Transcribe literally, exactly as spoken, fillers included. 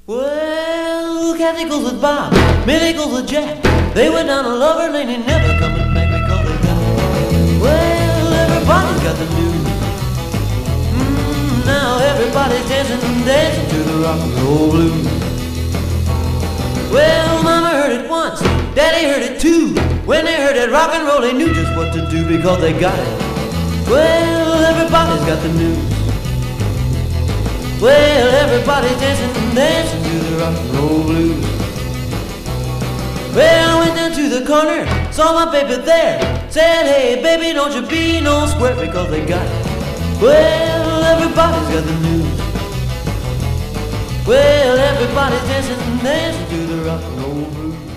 Well, Kathy goes with Bob, Millie goes with Jack. They went down a lover lane and never coming back because they got it. Well, everybody's got the news. Mm, now everybody's dancing and dancing to the rock and roll blues. Well, Mama heard it once, Daddy heard it too. When they heard that rock and roll, they knew just what to do because they got it. Well, everybody's got the news. Well, everybody's dancing and dancing to the rock and roll blues. Well, I went down to the corner, saw my baby there. Said, hey, baby, don't you be no square because they got it. Well, everybody's got the news. Well, everybody's dancing and dancing to the rock and roll blues.